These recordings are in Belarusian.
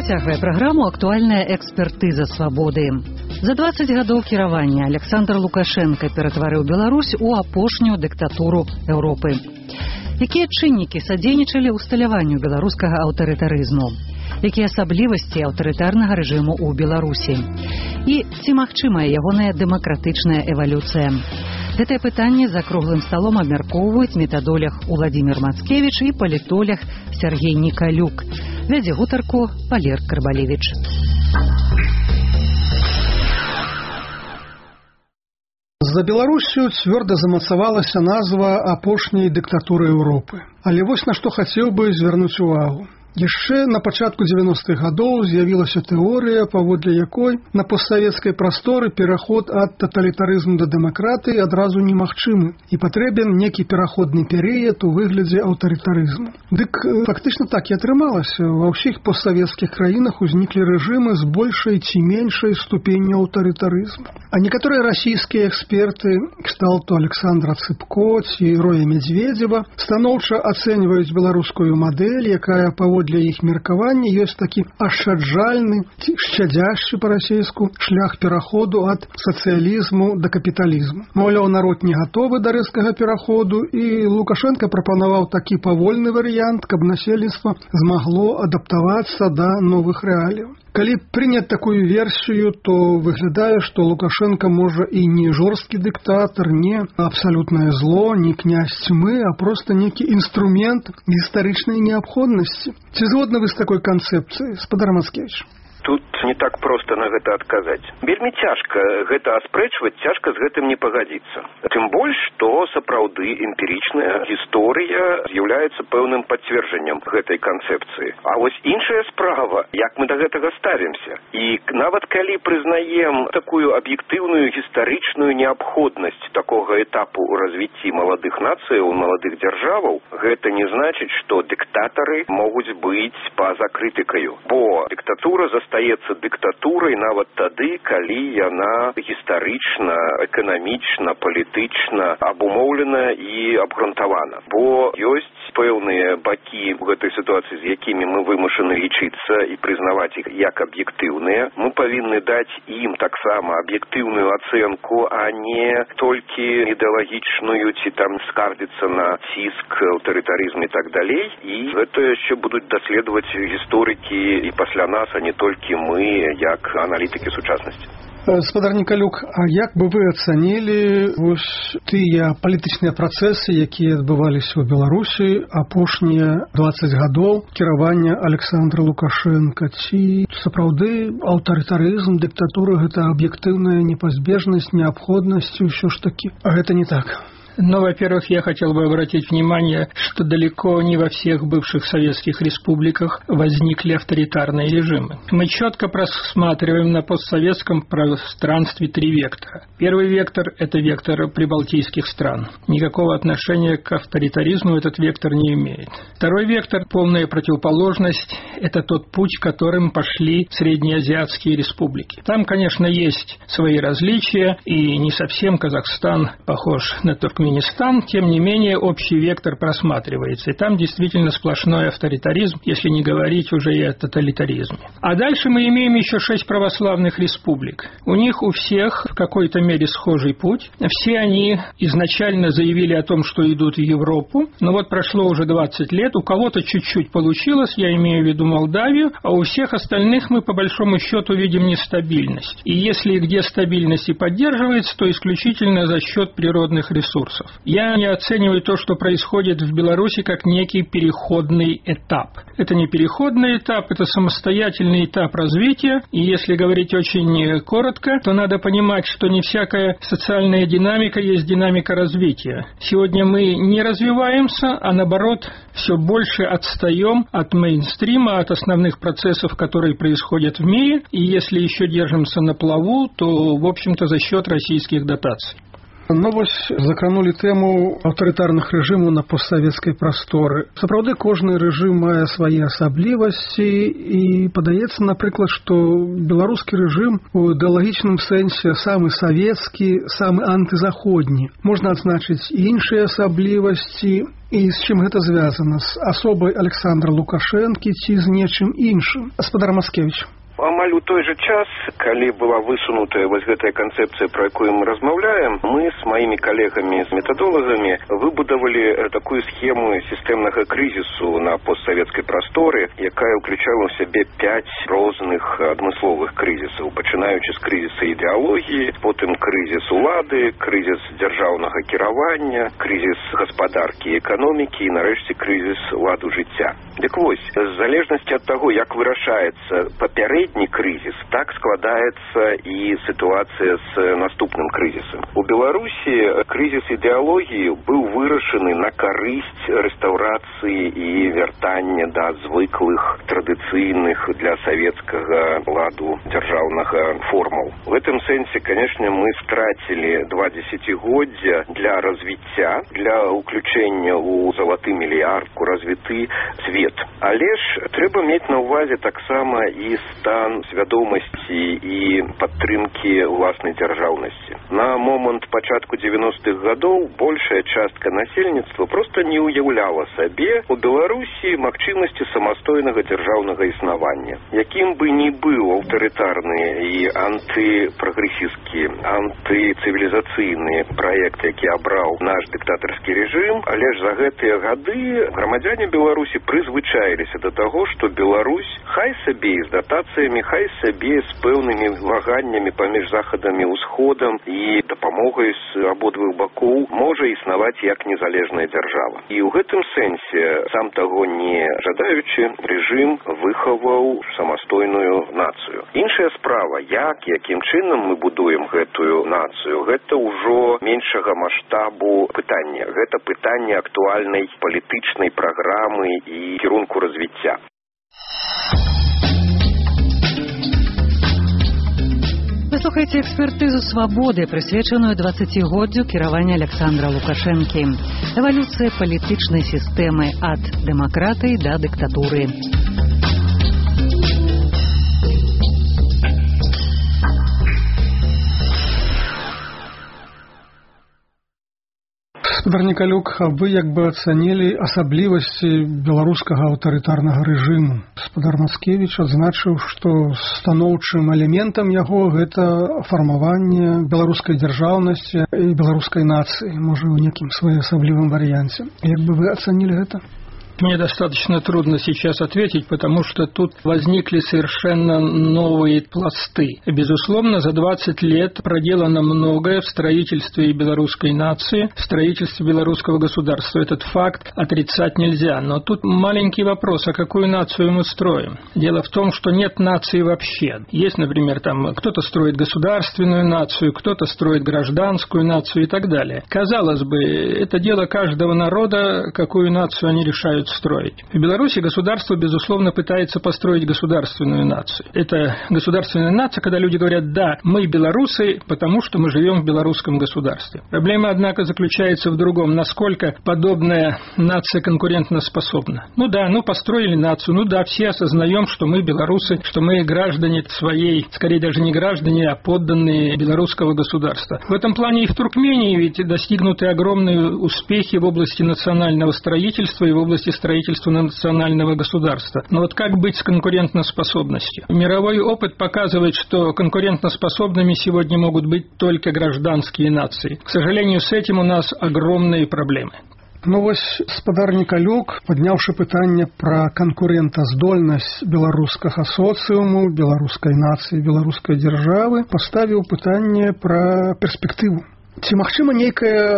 Працягвае праграму «Актуальная экспертыза свабоды». За 20 гадоў кіравання Александр Лукашенко ператварыў Беларусь у апошнюю дыктатуру Еўропы. Якія чыннікі садзейнічалі ўсталяванню беларускага аўтарытарызму? Якія асаблівасці аўтарытарнага рэжыму ў Беларусі? І ці магчымая ягоная дэмакратычная эвалюцыя? Гэтае пытанне за круглым сталом абмяркоўваюць метадолог Уладзімір Мацкевіч і палітолог Сергей Николюк. Вядзе гутарку Валер Карбалевіч. За Беларусю цвёрда замацавалася назва апошняй дыктатуры Еўропы. Але вось на што хацеў бы звярнуць увагу. Яшчэ на пачатку 90-х гадоў з'явілася тэорыя, паводле якой на постсавецкай прасторы пераход ад таталітарызму да дэмакратыі адразу немагчымы і патрэбен некі пераходны перыяд у выглядзе аўтарытарызму. Дык фактычна так і атрымалася. Ва ўсіх постсавецкіх краінах узніклі рэжымы з большай ці меншай ступенню аўтарытарызму. А некаторыя расійскія эксперты кшталту Александра Цыпко ці Роя Медведзева станоўча ацэньваюць беларускую мадэль, якая паводле для іх меркавання ёсць такі ашчаджальны ці шчадзяшчы па-расейску шлях пераходу ад сацыялізму да капіталізму. Маўляў, народ не гатовы да рэзкага пераходу, і Лукашенко прапанаваў такі павольны варыянт, каб насельніцтва змагло адаптавацца да новых рэаліяў. Калі прыняць такую версію, то выглядае, што Лукашенко можа і не жорсткі дыктатар, не абсалютнае зло, не князь тьмы, а проста некі інструмент гістарычнай неабходнасці. Ці згодны вы з такой канцэпцыяй, спадар Мацкевіч? Тут не так проста на гэта адказаць. Вельмі цяжка гэта аспрэчваць, цяжка з гэтым не пагадзіцца. Тым больш, што сапраўды эмпірычная гісторыя з'яўляецца пэўным пацверджаннем гэтай канцэпцыі. А вось іншая справа, як мы да гэтага ставімся. І нават калі прызнаем такую аб'ектыўную гістарычную неабходнасць такога этапу ў развіцці маладых нацыяў, маладых дзяржаваў, гэта не значыць, што дыктатары могуць быць па-за крытыкаю. Бо дыктатура застаецца дыктатурай нават тады, калі яна гістарычна, эканамічна, палітычна абумоўлена і абгрунтавана. Бо ёсць пэўныя бакі ў гэтай сітуацыі, з якімі мы вымушаны лічыцца і прызнаваць іх як аб'ектыўныя. Мы павінны даць ім таксама аб'ектыўную ацэнку, а не толькі ідэалагічную ці там скардзіцца на ціск, аўтарытарызм і так далей. І гэта яшчэ будуць даследаваць гісторыкі і пасля нас, а не толькі мы, як аналітыкі сучаснасці. Спадар Николюк, а як бы вы ацанілі вось тыя палітычныя працэсы, якія адбываліся ў Беларусі апошнія 20 гадоў кіравання Александра Лукашенко? Ці сапраўды аўтарытарызм, дыктатура — гэта аб'ектыўная непазбежнасць, неабходнасць, ўсё ж такі? А гэта не так. Но, во-первых, я хотел бы обратить внимание, что далеко не во всех бывших советских республиках возникли авторитарные режимы. Мы четко просматриваем на постсоветском пространстве три вектора. Первый вектор – это вектор прибалтийских стран. Никакого отношения к авторитаризму этот вектор не имеет. Второй вектор – полная противоположность – это тот путь, которым пошли среднеазиатские республики. Там, конечно, есть свои различия, и не совсем Казахстан похож на Туркменистан. Тем не менее, общий вектор просматривается. И там действительно сплошной авторитаризм, если не говорить уже и о тоталитаризме. А дальше мы имеем еще 6 православных республик. У них у всех в какой-то мере схожий путь. Все они изначально заявили о том, что идут в Европу. Но вот прошло уже 20 лет. У кого-то чуть-чуть получилось, я имею в виду Молдавию, а у всех остальных мы по большому счету видим нестабильность. И если где стабильность и поддерживается, то исключительно за счет природных ресурсов. Я не оцениваю то, что происходит в Беларуси, как некий переходный этап. Это не переходный этап, это самостоятельный этап развития. И если говорить очень коротко, то надо понимать, что не всякая социальная динамика есть динамика развития. Сегодня мы не развиваемся, а наоборот все больше отстаем от мейнстрима, от основных процессов, которые происходят в мире. И если еще держимся на плаву, то, в общем-то, за счет российских дотаций. Ну вось закранулі тэму аўтарытарных рэжымаў на постсавецкай прасторы. Сапраўды кожны рэжым мае свае асаблівасці і падаецца, напрыклад, што беларускі рэжым у ідэалагічным сэнсе самы савецкі, самы антызаходні. Можна адзначыць і іншыя асаблівасці. І з чым гэта звязана? З асобай Александра Лукашэнкі ці з нечым іншым? Гаспадар Маскевіч. Амаль у той же час, калі была высунутая вось гэтая канцэпцыя, про якую мы размаўляем, мы с моими коллегами, с методолагами выбудавалі такую схему сістэмнага крызісу на постсавецкай прасторы, якая ўключала ў сябе 5 розных адмысловых крызісаў, пачынаючы з крызіса ідэалогіі, потым крызіс улады, крызіс дзяржаўнага кіравання, крызіс гаспадаркі і эканомікі і нарэшце крызіс ладу жыцця. Дык вось, з залежнасці ад таго, як вырашаецца папярэдні крызіс, так складаецца і сітуацыя з наступным крызісам. У Беларусі крызіс ідэалогіі быў вырашаны на карысць рэстаўрацыі і вяртання да звыклых, традыцыйных для савецкага ладу дзяржаўнага формаў. В гэтым сэнсе, конечно, мы страцілі 2 дзесяцігоддзя для развіцця, для ўключэння ў залаты мільярд, у развіты свет. Але ж трэба мець на ўвазе таксама і стан свядомасці і падтрымкі ўласнай дзяржаўнасці. На момант пачатку 90-х гадоў большая частка насельніцтва проста не ўяўляла сабе у Беларусі магчымасці самастойнага дзяржаўнага існавання. Якім бы ні быў аўтарытарны і антыпрагрэсісцкі, антыцывілізацыйны праект, які абраў наш дыктатарскі рэжым, але ж за гэтыя гады грамадзяне Беларусі прызвычаіліся да таго, што Беларусь хай сабе з датацыямі, хай сабе з пэўнымі ваганнямі паміж захадам і ўсходам і дапамогай з абодвух бакоў можа існаваць як незалежная дзяржава. І ў гэтым сэнсе, сам таго не жадаючы, рэжым выхаваў самастойную нацыю. Іншая справа, якім чынам мы будуем гэтую нацыю, гэта ўжо меншага маштабу пытання. Гэта пытанне актуальнай палітычнай праграмы і кірунку развіцця. Вы слухаеце экспертызу «Свабоды», прысвечаную 20годдзю кіравання Александра Лукашэнкі. Эвалюцыя палітычнай сістэмы ад дэмакратыі да дыктатуры. Гаспадар Николюк, а вы як бы ацанілі асаблівасці беларускага аўтарытарнага рэжыму. Гаспадар Маскевіч адзначыў, што станоўчым элементам яго гэта фармаванне беларускай дзяржаўнасці і беларускай нацыі, можа, ў некім своеасаблівым варыянце. Як бы вы ацанілі гэта? Мне достаточно трудно сейчас ответить, потому что тут возникли совершенно новые пласты. Безусловно, за 20 лет проделано многое в строительстве белорусской нации, в строительстве белорусского государства. Этот факт отрицать нельзя. Но тут маленький вопрос, а какую нацию мы строим? Дело в том, что нет нации вообще. Есть, например, там кто-то строит государственную нацию, кто-то строит гражданскую нацию и так далее. Казалось бы, это дело каждого народа, какую нацию они решают строить. В Беларуси государство, безусловно, пытается построить государственную нацию. Это государственная нация, когда люди говорят: да, мы белорусы, потому что мы живем в белорусском государстве. Проблема, однако, заключается в другом. Насколько подобная нация конкурентоспособна? Построили нацию. Все осознаем, что мы белорусы, что мы граждане своей, скорее даже не граждане, а подданные белорусского государства. В этом плане и в Туркмении ведь достигнуты огромные успехи в области национального строительства и в области строительства национального государства. Но вот как быть с конкурентоспособностью? Мировой опыт показывает, что конкурентоспособными сегодня могут быть только гражданские нации. К сожалению, с этим у нас огромные проблемы. Гаспадар Николюк, падняўшы пытанне пра канкурэнтаздольнасць беларускага соцыуму, беларускай нацыі, беларускай дзяржавы, паставіў пытанне пра перспектыву. Ці магчыма нейкая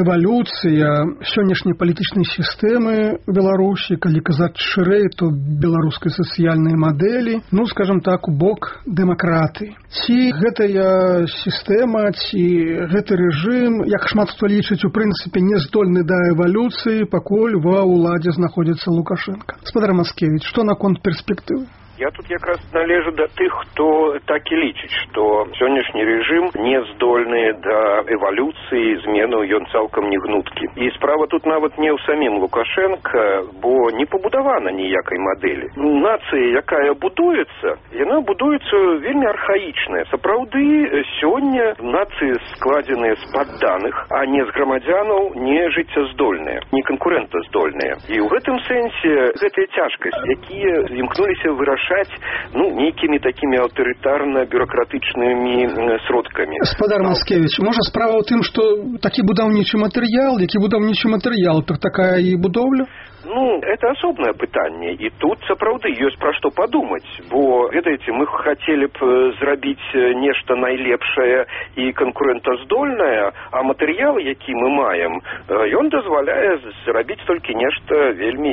эвалюцыя сённяшняй палітычнай сістэмы Беларусі, калі казаць шырэй, то беларускай сацыяльнай мадэлі, скажам так, у бок дэмакратыі. Ці гэтая сістэма, ці гэты рэжым, як шмат хто лічыць, у прынцыпе, не здольны да эвалюцыі, пакуль ва ўладзе знаходзіцца Лукашенко. Гаспадар Маскевіч, што наконт перспектывы? Я тут якраз належу да тых, хто так і лічыць, што сённяшні рэжым не здольны да эвалюцыі, змену, ён цалкам не гнуткі. І справа тут нават не ў самім Лукашенка, бо не пабудавана ніякай мадэлі. Нацыя, якая будуецца, яна будуецца вельмі архаічная. Сапраўды, сёння нацыі складзеныя з падданых, а не з грамадзянаў не жыццяздольныя, не канкурэнтаздольныя. І ў гэтым сэнсе гэтая цяжкасць, якія імкнуліся вырашаць нейкімі такімі аўтарытарна-бюракратычнымі сродкамі. Гаспадар Маскевіч, можа справа ў тым, што такі будаўнічы матэрыял, такая і будоўля? Это асобнае пытанне, і тут сапраўды ёсць пра што падумаць, бо, ведаеце, мы хацелі б зрабіць нешта найлепшае і канкурэнтаздольнае, а матэрыял, які мы маем, ён дазваляе зрабіць толькі нешта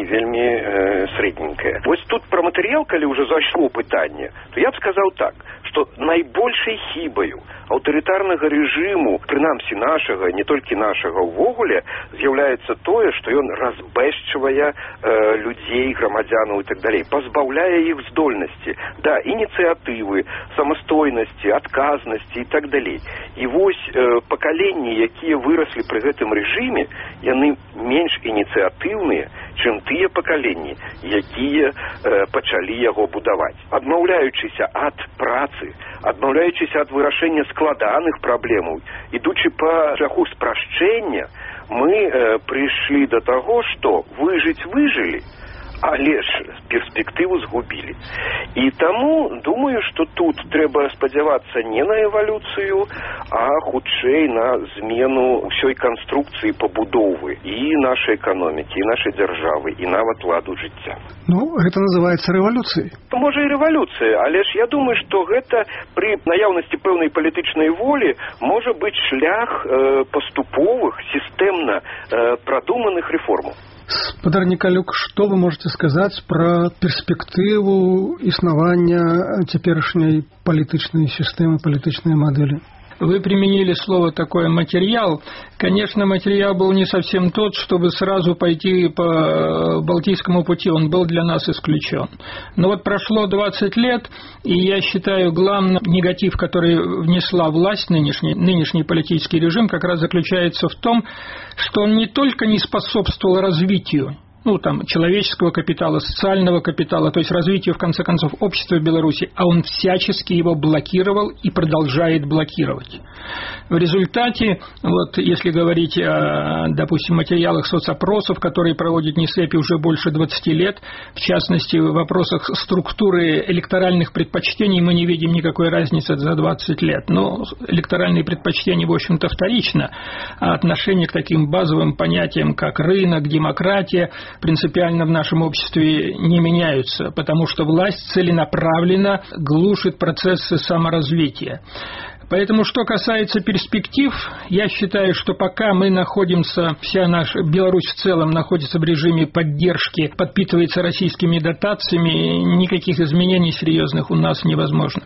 вельмі срэдненькае. Вось тут пра матэрыял, калі ўжо зайшло пытанне, то я б сказаў так, што найбольшай хібаю аўтарытарнага рэжыму, прынамсі нашага, не толькі нашага ўвогуле, з'яўляецца тое, што ён разбэшчвае людзей, грамадзянаў і так далей, пазбаўляе іх здольнасці да ініцыятывы, самастойнасці, адказнасці і так далей. І вось пакаленні, якія выраслі пры гэтым рэжыме, яны менш ініцыятыўныя, чым тыя пакаленні, якія пачалі яго будаваць. Адмаўляючыся ад працы, адмаўляючыся ад вырашэння складаных праблемаў, ідучы па шляху спрашчэння, мы прыйшлі да таго, што выжылі, але ж перспектыву згубілі. І таму думаю, што тут трэба спадзявацца не на эвалюцыю, а хутчэй на змену ўсёй канструкцыі пабудовы і нашай эканомікі, і нашай дзяржавы, і нават ладу жыцця. Гэта называецца рэвалюцыяй. Можа і рэвалюцыя, але ж я думаю, што гэта пры наяўнасці пэўнай палітычнай волі можа быць шлях паступовых, сістэмна прадуманых рэформаў. Гаспадар Николюк, што вы можете сказаць пра перспектыву існавання цяперашняй палітычнай сістэмы, палітычнай мадэлі? Вы применили слово такое «материал». Конечно, материал был не совсем тот, чтобы сразу пойти по Балтийскому пути. Он был для нас исключен. Но вот прошло 20 лет, и я считаю, главный негатив, который внесла власть, нынешний политический режим, как раз заключается в том, что он не только не способствовал развитию человеческого капитала, социального капитала, то есть развитию, в конце концов, общества в Беларуси, а он всячески его блокировал и продолжает блокировать. В результате, если говорить о, допустим, материалах соцопросов, которые проводит НИСЭПИ уже больше 20 лет, в частности, в вопросах структуры электоральных предпочтений мы не видим никакой разницы за 20 лет. Но электоральные предпочтения, в общем-то, вторично, а отношение к таким базовым понятиям, как рынок, демократия, принципиально в нашем обществе не меняются, потому что власть целенаправленно глушит процессы саморазвития. Поэтому, что касается перспектив, я считаю, что пока мы находимся, вся наша Беларусь в целом находится в режиме поддержки, подпитывается российскими дотациями, никаких изменений серьезных у нас невозможно.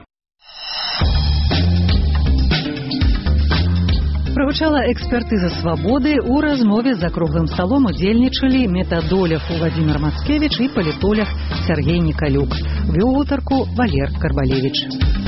Прагучала экспертыза свабоды. У размове за круглым сталом удзельнічалі метадолог Владимир Мацкевич і палітолог Сергей Николюк. Вёў гутарку Валер Карбалевич.